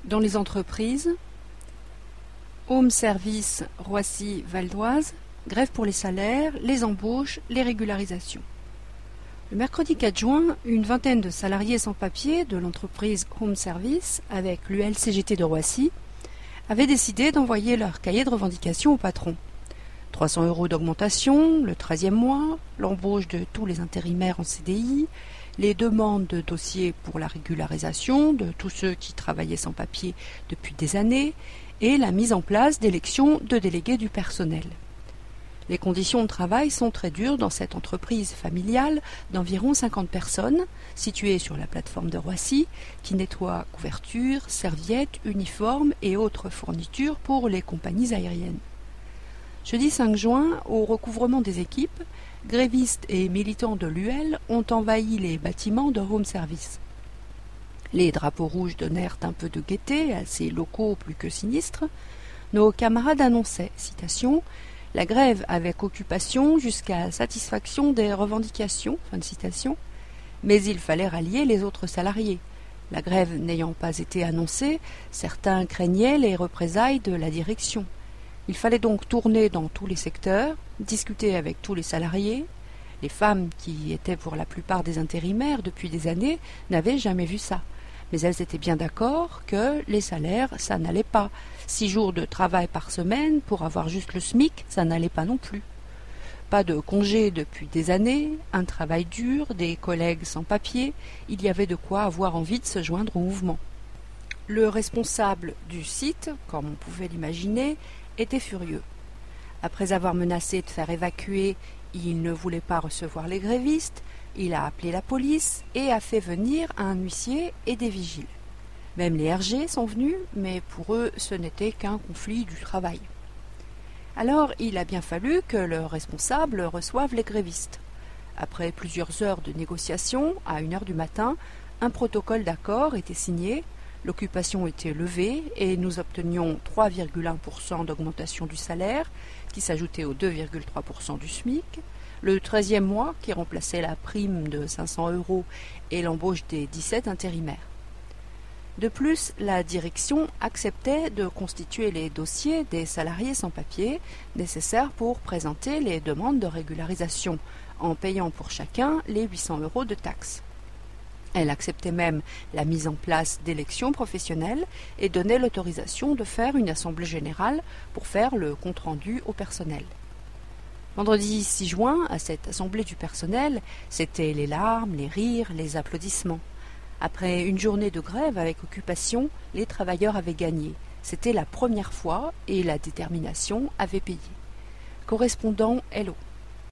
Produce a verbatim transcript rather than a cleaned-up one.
Dans les entreprises, Home Service Roissy-Val d'Oise, grève pour les salaires, les embauches, les régularisations. Le mercredi quatre juin, une vingtaine de salariés sans papier de l'entreprise Home Service, avec l'U L C G T de Roissy, avaient décidé d'envoyer leur cahier de revendication au patron. trois cents euros d'augmentation, le treizième mois, l'embauche de tous les intérimaires en C D I, les demandes de dossiers pour la régularisation de tous ceux qui travaillaient sans papier depuis des années et la mise en place d'élections de délégués du personnel. Les conditions de travail sont très dures dans cette entreprise familiale d'environ cinquante personnes, située sur la plateforme de Roissy, qui nettoie couvertures, serviettes, uniformes et autres fournitures pour les compagnies aériennes. Jeudi cinq juin, au recouvrement des équipes, grévistes et militants de l'U L ont envahi les bâtiments de Home Service. Les drapeaux rouges donnèrent un peu de gaieté à ces locaux plus que sinistres. Nos camarades annonçaient, citation, « la grève avec occupation jusqu'à satisfaction des revendications », fin de citation, mais il fallait rallier les autres salariés. La grève n'ayant pas été annoncée, certains craignaient les représailles de la direction. Il fallait donc tourner dans tous les secteurs, discuter avec tous les salariés. Les femmes, qui étaient pour la plupart des intérimaires depuis des années, n'avaient jamais vu ça. Mais elles étaient bien d'accord que les salaires, ça n'allait pas. Six jours de travail par semaine pour avoir juste le SMIC, ça n'allait pas non plus. Pas de congé depuis des années, un travail dur, des collègues sans papier, il y avait de quoi avoir envie de se joindre au mouvement. Le responsable du site, comme on pouvait l'imaginer, était furieux. Après avoir menacé de faire évacuer, il ne voulait pas recevoir les grévistes, il a appelé la police et a fait venir un huissier et des vigiles. Même les R G sont venus, mais pour eux ce n'était qu'un conflit du travail. Alors il a bien fallu que le responsable reçoive les grévistes. Après plusieurs heures de négociations, à une heure du matin, un protocole d'accord était signé. L'occupation était levée et nous obtenions trois virgule un pour cent d'augmentation du salaire, qui s'ajoutait aux deux virgule trois pour cent du SMIC, le treizième mois qui remplaçait la prime de cinq cents euros et l'embauche des dix-sept intérimaires. De plus, la direction acceptait de constituer les dossiers des salariés sans papier nécessaires pour présenter les demandes de régularisation, en payant pour chacun les huit cents euros de taxes. Elle acceptait même la mise en place d'élections professionnelles et donnait l'autorisation de faire une assemblée générale pour faire le compte-rendu au personnel. Vendredi six juin, à cette assemblée du personnel, c'était les larmes, les rires, les applaudissements. Après une journée de grève avec occupation, les travailleurs avaient gagné. C'était la première fois et la détermination avait payé. Correspondant Hello.